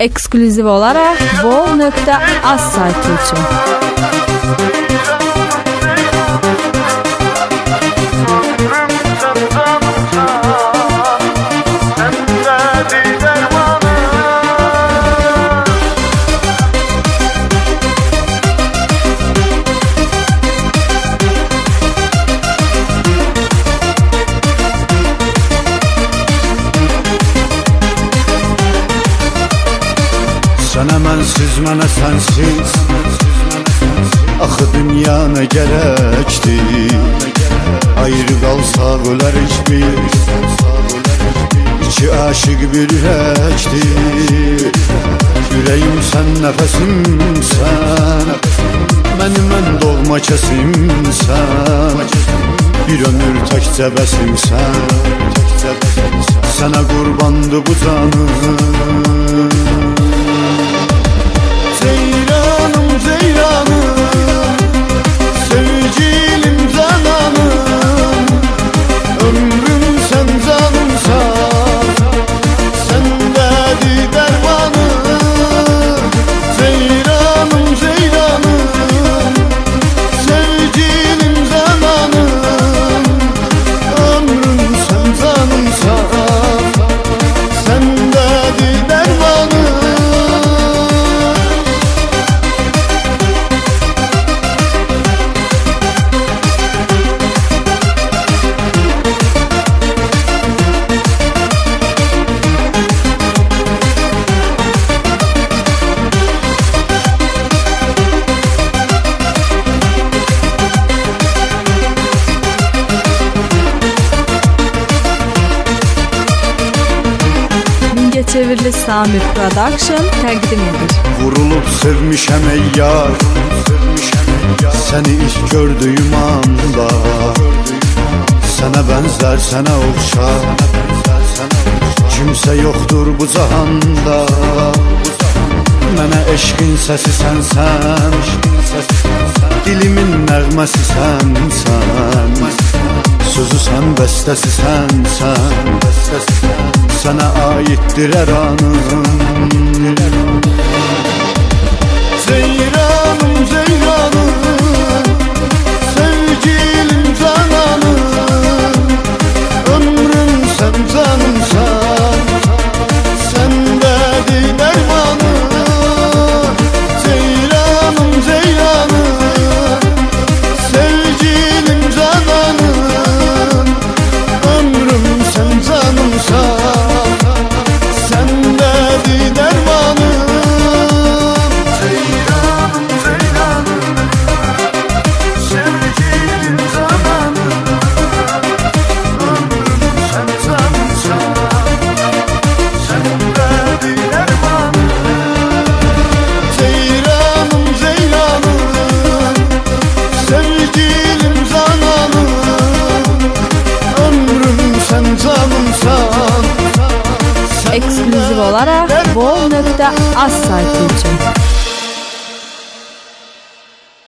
Eksklüziv olarak vol.az saytı için. Sənə mənsiz, mənə sənsiz, axı dünya nə gərəkdir? Ayrı qalsaq ölərik biz, İki aşıq bir ürəkdir. Ürəyim sən, nəfəsimsən, mən doğma kəsimsən, bir ömür təkcə bəsimsən. Sənə qurbandı bu canım, Ceyranım, ceyranım, sevgilim, cananım, ömrüm sen, canımsan, sendedir dermanım. Ceyranım, ceyranım, sevgilim, cananım, ömrüm sen, canımsan, sendedir dermanım. Çevrili Samir Production təqdim edir. Vurulup sevmişəm ey yar, səni ilk gördüyüm anda. Sənə bənzər, sənə oxşar, kimsə yoxdur bu cahanda. Mənə eşqin səsi sənsən, dilimin nəğməsi sənsən, sözü sən, bəstəsi sənsən, sənə aiddir hər anım. Ceyranım, ceyranım, sevgilim, cananım, ömrüm sən, canımsan, səndədir dərmanım. Ceyranım, ceyranım, sevgilim, cananım, ömrüm sən, canımsan, səndədir dərmanım. Ceyranım, ceyranım, sevgilim, cananım, ömrüm sən, canımsan, səndədir dərmanım. Ceyranım, ceyranım, sevgilim, cananım, ömrüm sən, canımsan. Eksklüziv olarak vol.az saytı için.